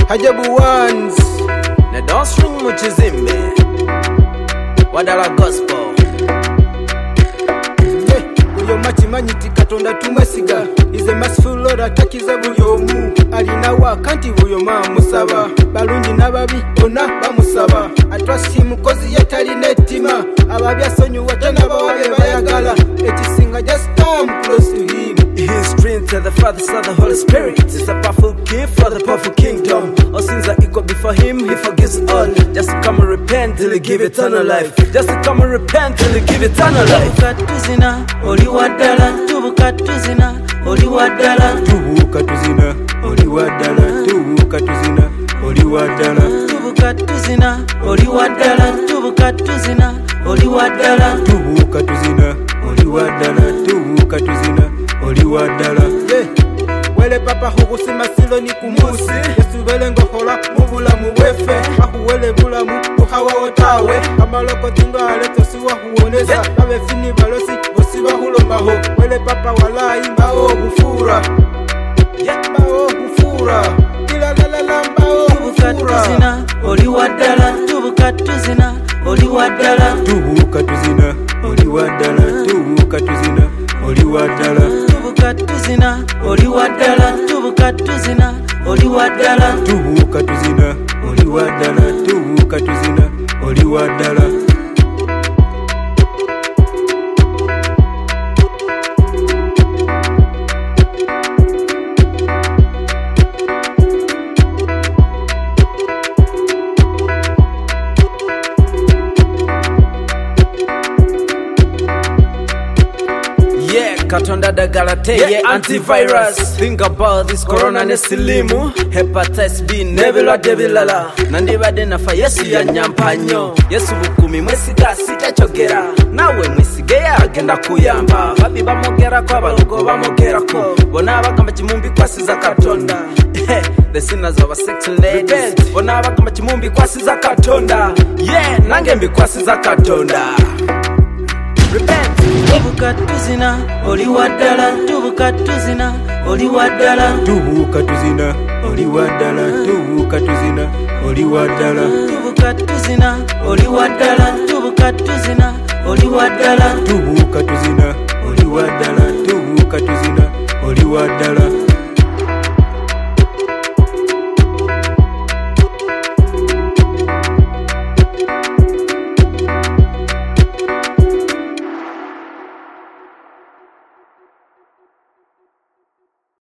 Hajabu ones. Now don't string muchizimbe. Wadala gospel. Uyo machimanyi tikatonda tumwesiga. Is a merciful Lord atakiza buli omu. Alina wakanti buyo musaba. Balungi n'ababi bonna bamusaba. I trust him kozi yatalina ettima. Ababi asonyiwa n'abawabe bayagala. Ekisinga just come close to him. His strength to the Father, Son, the Holy Spirit. It's a powerful gift for the powerful kingdom. All sins are equal before him, he forgives all. Just to come and repent till he give eternal life. Just to come and repent till he give eternal life. Tubukatuzina, oli waddala. Tubukatuzina, oli waddala. Tubukatuzina, oli waddala. Tubukatuzina, oli waddala. Tubukatuzina, oli waddala. Tubukatuzina, oli waddala. Tubukatuzina, oli waddala. Tubukatuzina, oli waddala. Wele papa hugusima silo ni kumusi. Yesu wele ngokola mubulamu bwefe. Ahuwele bulamu buhawa otawe. Kamaloko tingo aleto siwa huoneza. Awe fini balosi bosiba hulombaho. Wele papa walai mbao bufura. Mbao bufura. Ila lalala mbao bufura. Tubukatuzina, oli waddala. Tubukatuzina, oli waddala. Tubukatuzina, oli waddala. Tubukatuzina, oli waddala. Tubukatuzina, oli waddala. Tubukatuzina, oli waddala. Tubukatuzina, oli waddala. Tubukatuzina, oli waddala. Katonda dagalate ye antivirus. Think about this corona nesilimu. Hepatitis B nebila debilala. Nandibade nafa Yesu ya nyampanyo. Yesu bukumi mwesiga sitachogera. Nawe mwesigeya agenda kuyamba. Babi bamogera kwa balogo bamogera ko. Bona bagamba chimumbi kwasiza Katonda. The sinners of a sexy ladies. Bona bagamba chimumbi kwasiza Katonda. Yeah, nange mbi kwasiza Katonda. Repent. Tubukatuzina, oli waddala. Tubukatuzina, oli waddala. Tubukatuzina, oli waddala. Tubukatuzina, oli waddala. Tubukatuzina, oli waddala. Tubukatuzina, oli waddala. Tubukatuzina, oli waddala. Tubukatuzina, oli waddala.